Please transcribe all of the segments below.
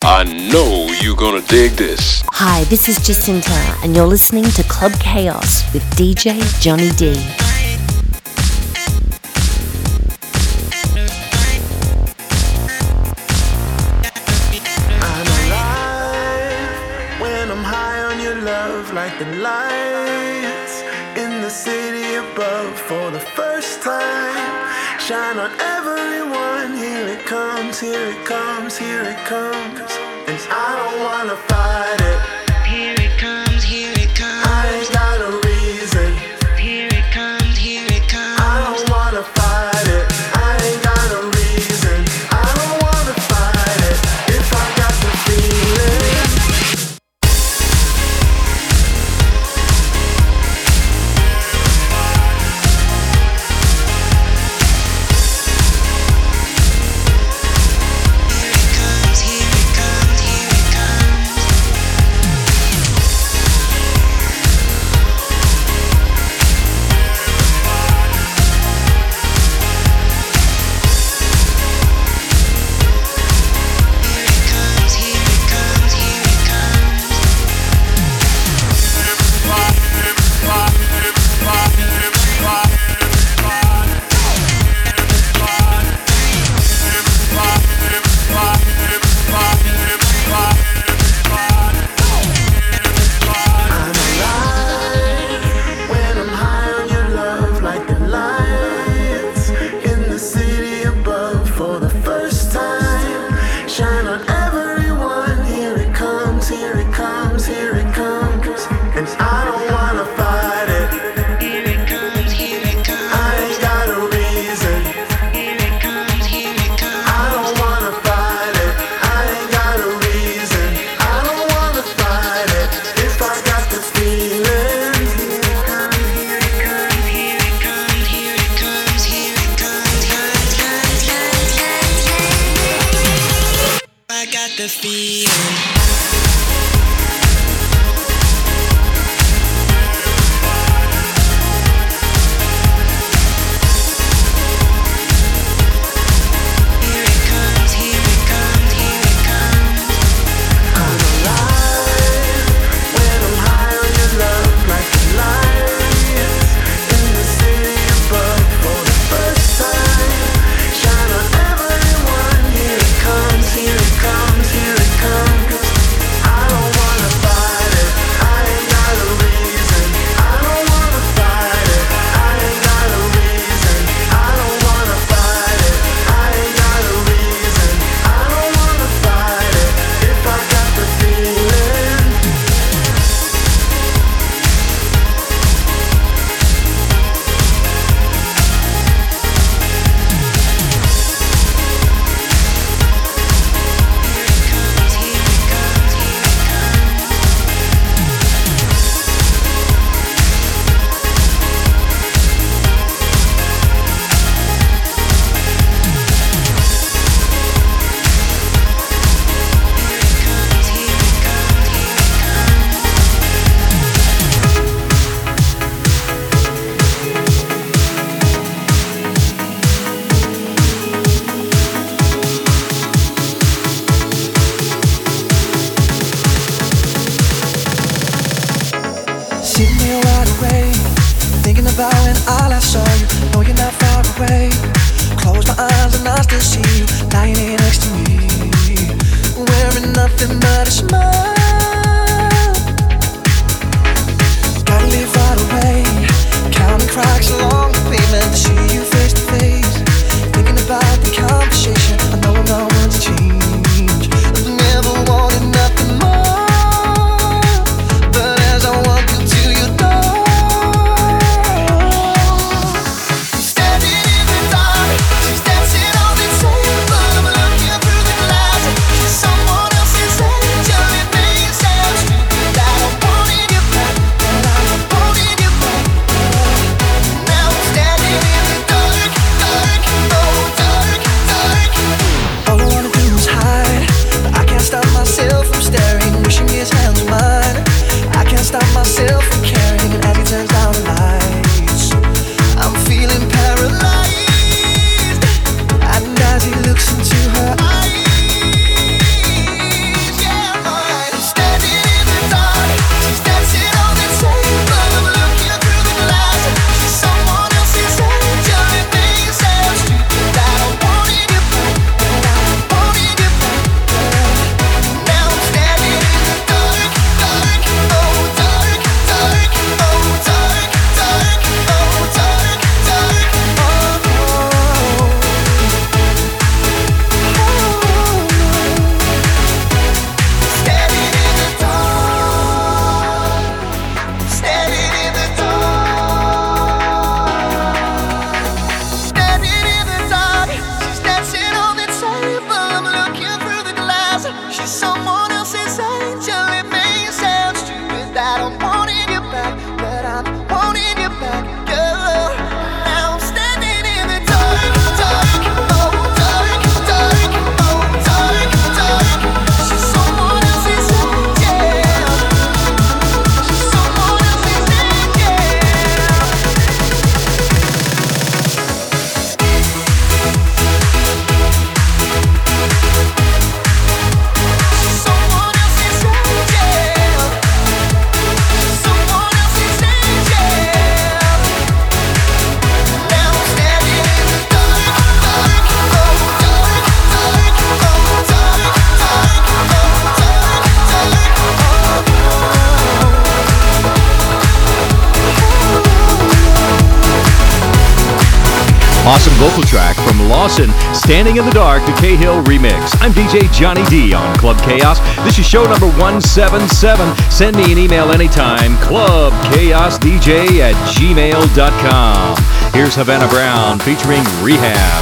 I know you're gonna dig this. Hi, this is Jacinta, and you're listening to Club Chaos with DJ Johnny D. I'm alive when I'm high on your love, like the lights in the city above. For the first time, shine on everyone. Here it comes, here it comes, here it comes. And I don't wanna fight it. Here it comes, here it comes. I ain't got a reason. Here it comes, here it comes. I don't wanna fight it. I ain't got a reason. I don't wanna fight it. If I got the feeling. The feeling. title track from Lawson, Standing in the Dark, the Cahill remix. I'm DJ Johnny D on Club Chaos. This is show number 177. Send me an email anytime, clubchaosdj@gmail.com. Here's Havana Brown featuring Rehab.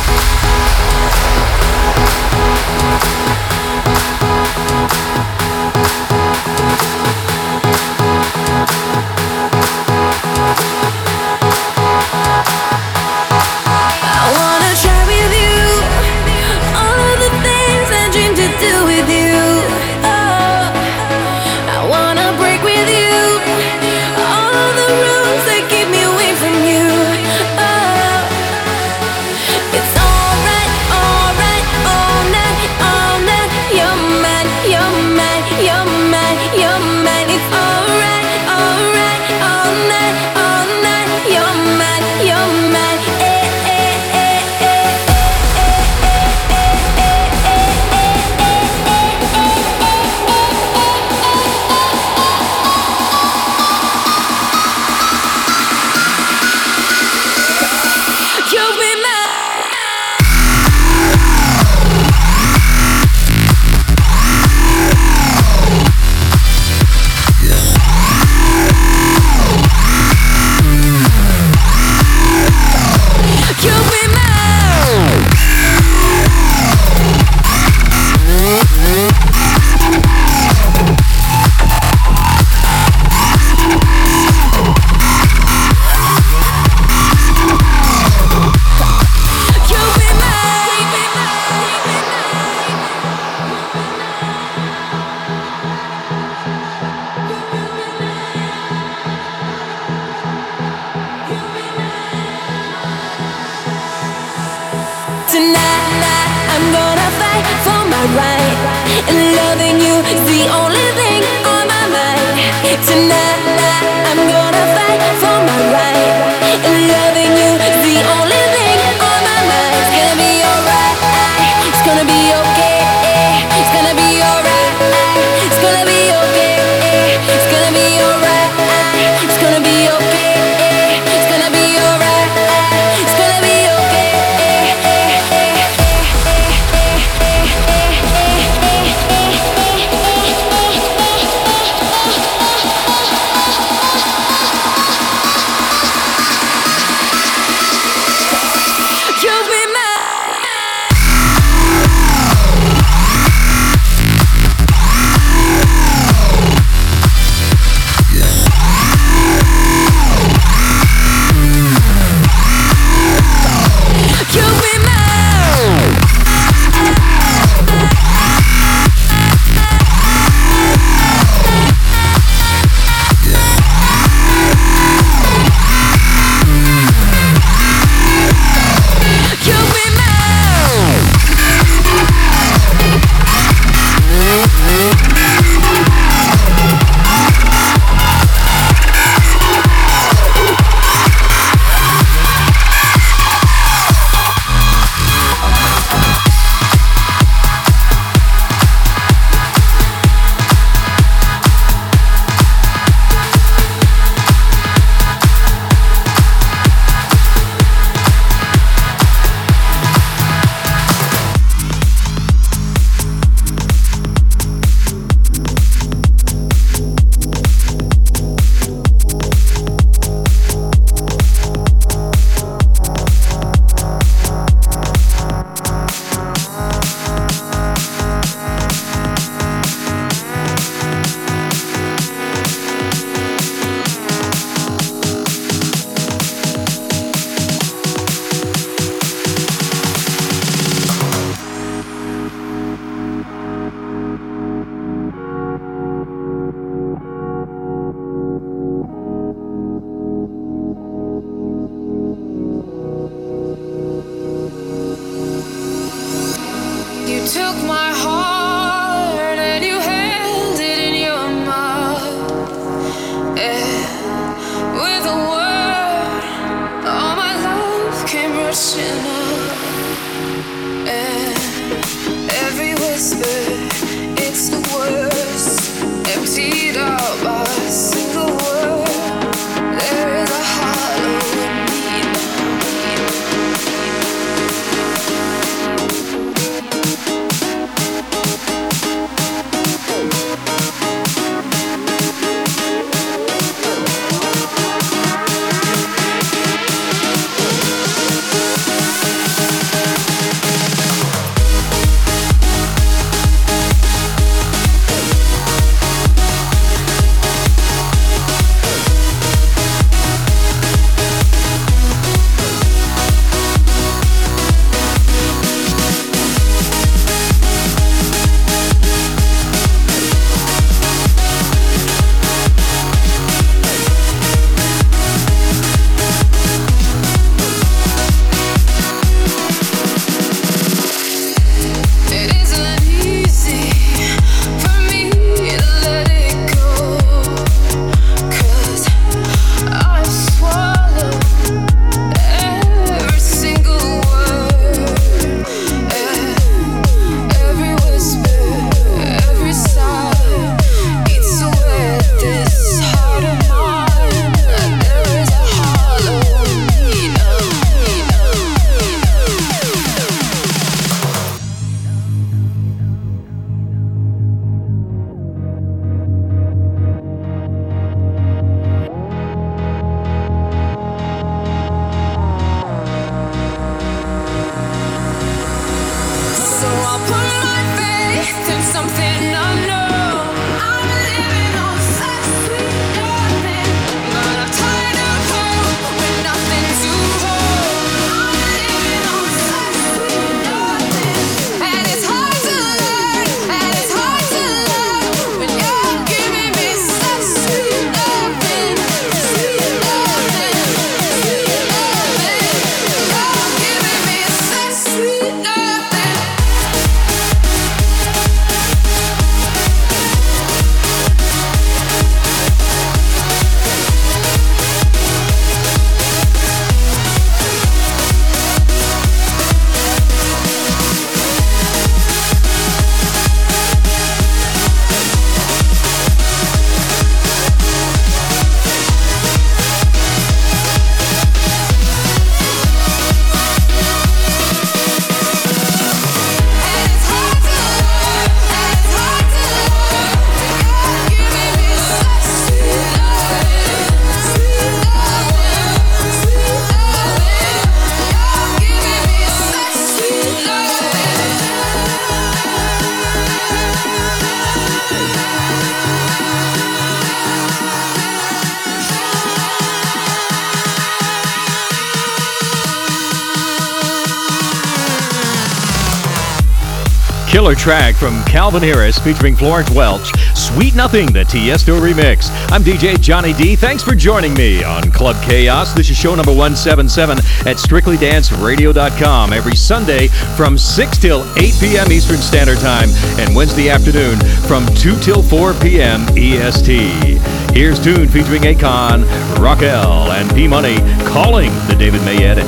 Killer track from Calvin Harris featuring Florence Welch, Sweet Nothing, the Tiesto remix. I'm DJ Johnny D. Thanks for joining me on Club Chaos. This is show number 177 at strictlydanceradio.com every Sunday from 6 till 8 p.m. Eastern Standard Time and Wednesday afternoon from 2 till 4 p.m. EST. Here's Tune featuring Akon, Raquel, and P-Money, Calling, the David May edit.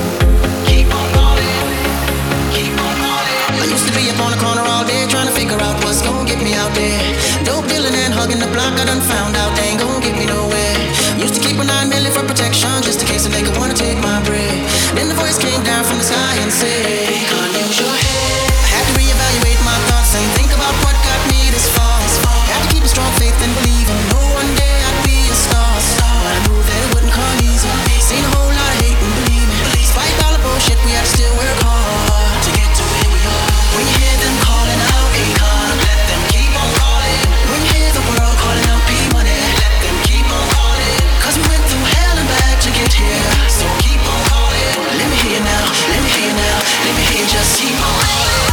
On the corner all day trying to figure out what's gonna get me out there. Dope dealing and hugging the block, I done found out they ain't gonna get me nowhere. Used to keep a 9 million for protection just in case a nigga wanna take my bread. Then the voice came down from the sky and said, "You can't use your head." I had to reevaluate my thoughts and think about what got me this far. Had to keep a strong faith and believe and know one day I'd be a star. But I knew that it wouldn't come easy. Seen a whole lot of hate and believe me. Despite all the bullshit, we had to still work hard to get to where we are. When you hear them calling out Akon, let them keep on calling. When you hear the world calling out P-Money, let them keep on calling. Cause we went through hell and back to get here, so keep on calling. Let me hear you now, let me hear you now, let me hear you just keep on calling.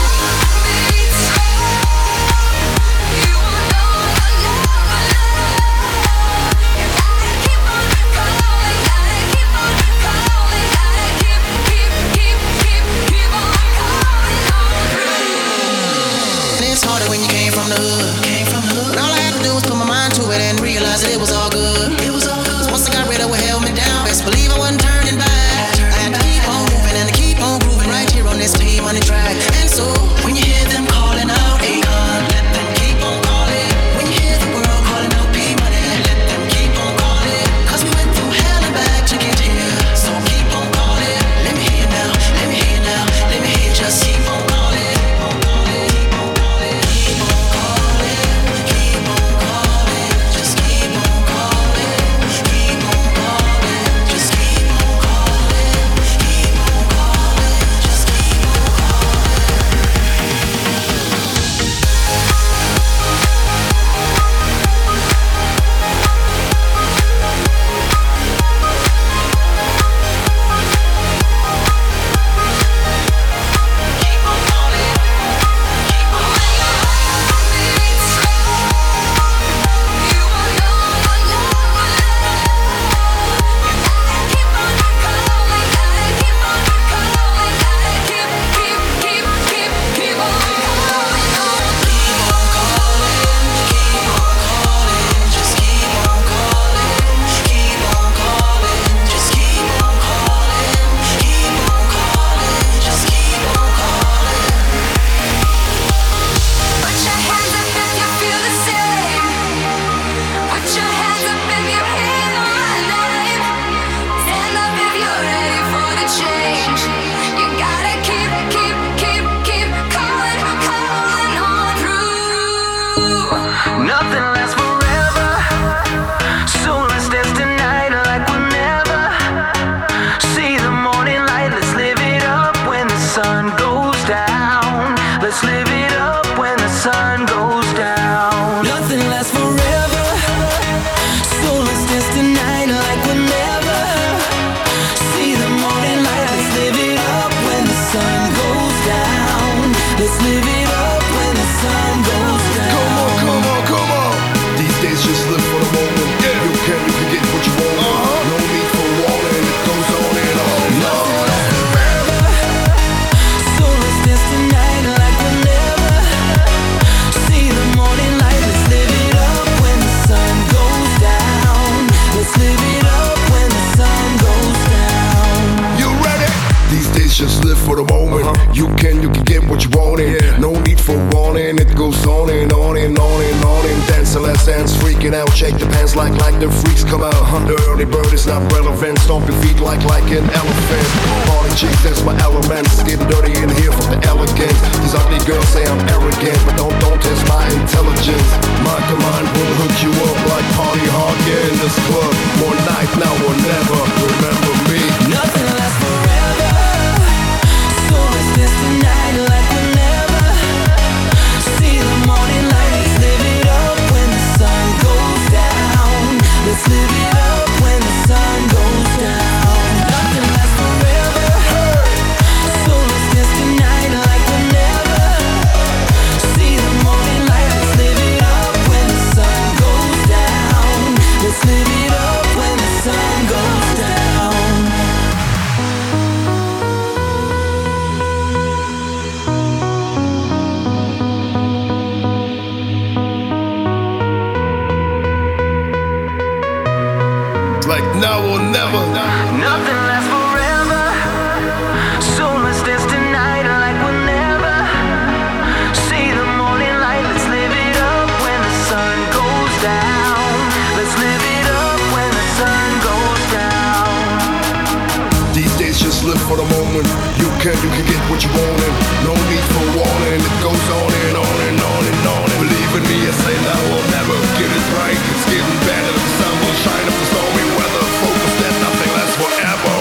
All I had to do was put my mind to it and realize that it was all good. Cause once I got rid of what held me down, best believe I wasn't turning back. I had to keep on moving and to keep on grooving right here on this P-Money track. And so, when you hear them calling out Akon, let them keep on calling. When you hear the world calling out P-Money, let them keep on calling. Cause we went through hell and back to get here, so keep on calling. Let me hear you now, let me hear you now, let me hear you just keep on calling. Nothing lasts forever, so let's dance tonight like we'll never see the morning light. Let's live it up when the sun goes down. Let's live it up when the sun goes down. Nothing lasts forever, so let's dance tonight like we'll never see the morning light. Let's live it up when the sun goes down. Let's live it up when the sun goes down. Come on. These days just live for the moment. Yeah. You can get what you want. No need for warning. It goes on and on and on. So let's dance tonight like we'll never see the morning light. Let's live it up when the sun goes down. Let's live it up when the sun goes down. You ready? These days just live for the moment. You can get what you want. No need for warning. It goes on and on and on and on and dancing, let's dance, freaking out. Shake the pants like the freaks come out. The early bird is not relevant. Stomp your feet like an elephant. Party chicks, that's my elements. Getting dirty in here for the elegance. These ugly girls say I'm arrogant, but don't test my intelligence. My command will hook you up like party hard. Yeah, in this club. One night now or never. Remember me. Nothing lasts forever, so let's dance tonight like we'll never see the morning light. Let's live it up when the sun goes down. Let's live it up when the sun goes down. Nothing lasts forever, so let's dance tonight like we'll never now or never. Nothing lasts forever, so let's dance tonight like we'll never see the morning light. Let's live it up when the sun goes down. Let's live it up when the sun goes down. These days just live for the moment. You can get what you want and no need for warning. It goes on and on and on and on. Believe in me, I say now or never. Get it right, it's getting better. The sun will shine up the stormy weather. Focus that nothing lasts forever.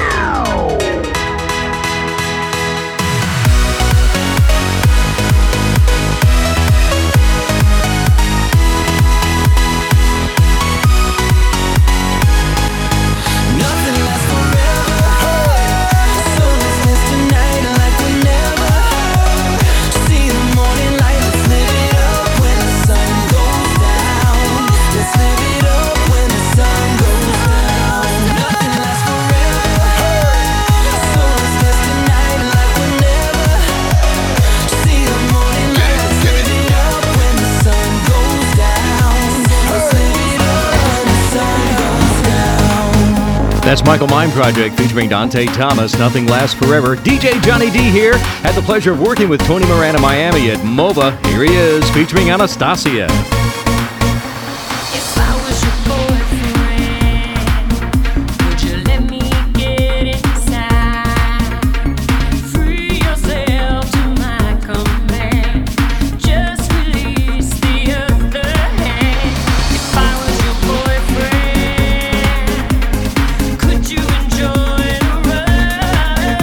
Nothing lasts forever, so let's dance tonight like we'll never see the morning light. Let's live it up when the sun goes down. Let's live it up when the sun goes down. Nothing lasts forever, so let's dance tonight like we'll never see the morning light. Let's live it up when the sun goes down. Let's live it up when the sun goes down. That's Michael Mime Project featuring Dante Thomas, Nothing Lasts Forever. DJ Johnny D here. Had the pleasure of working with Tony Moran in Miami at MOVA. Here he is featuring Anastasia. If I was your boyfriend, would you let me get inside? Free yourself to my command. Just release the other hand. If I was your boyfriend, could you enjoy the ride?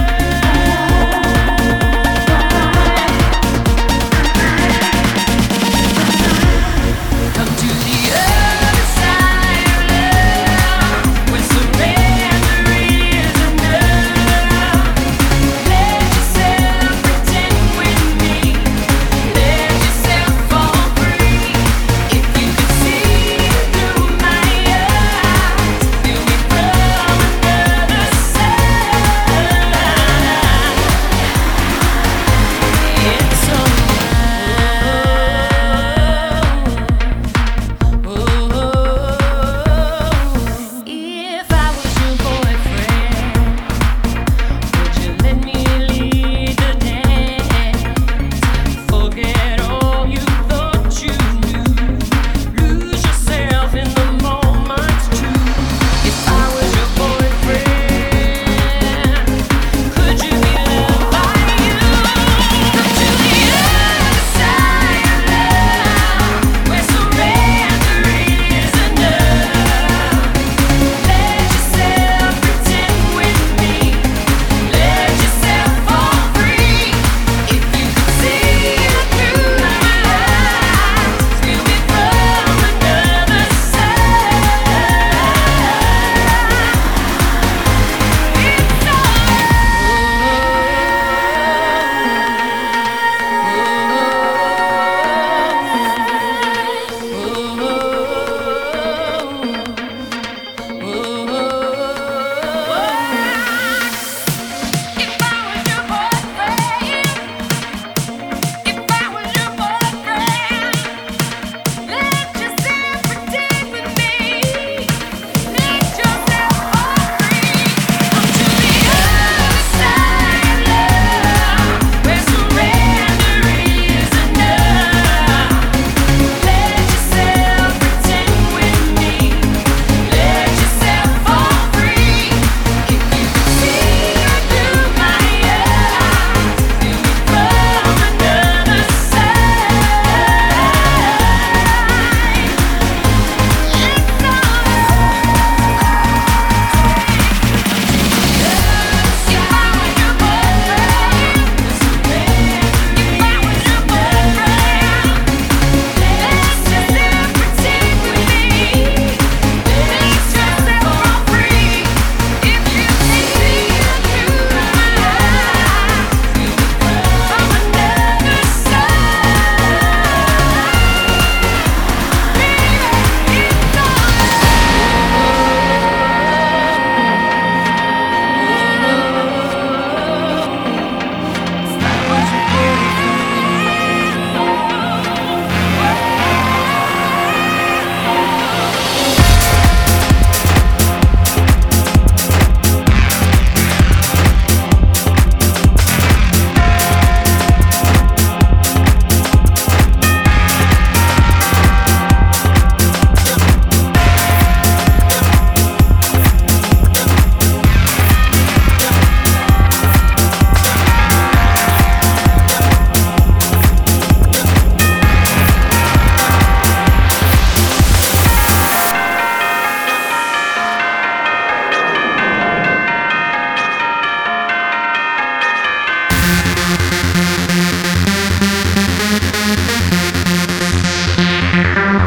Thank